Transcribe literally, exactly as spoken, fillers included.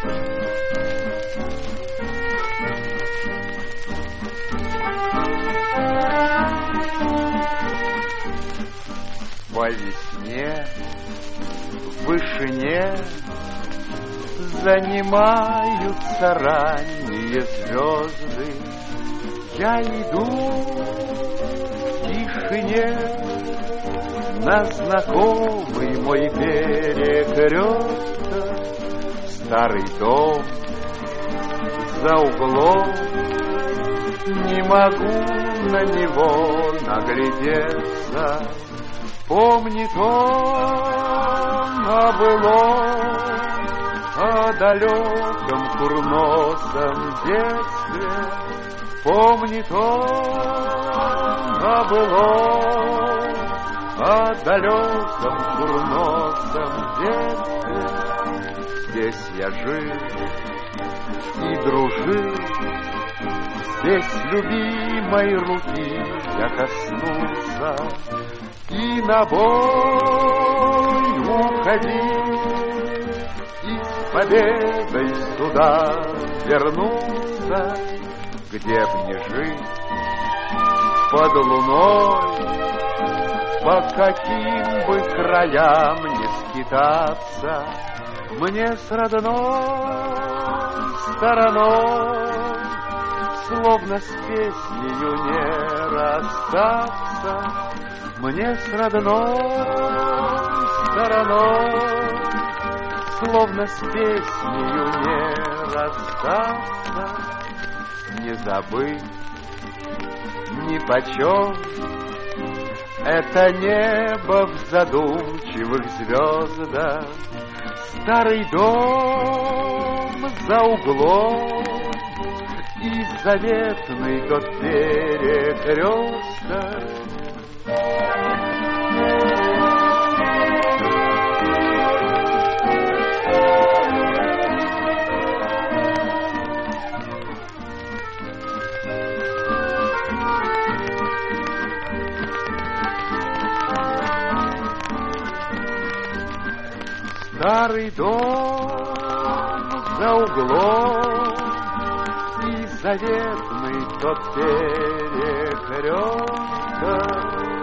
По весне в вышине занимаются ранние звезды. Я иду в тишине на знакомый мой перекресток. Старый дом за углом, не могу на него наглядеться. Помнит он о былом, о далеком курносом детстве. Помнит он о былом, о далеком курносом детстве. Здесь я жил и дружил, здесь любимой руки я коснулся. И на бой уходил, и с победой сюда вернулся. Где б ни жить под луной, по каким бы краям не скитаться, мне с родной стороной словно с песнею не расстаться. Мне с родной стороной словно с песнею не расстаться. Не забыть ни почем это небо в задумчивых звездах. Старый дом за углом и заветный тот перекресток. Старый дом за углом и заветный тот перекресток.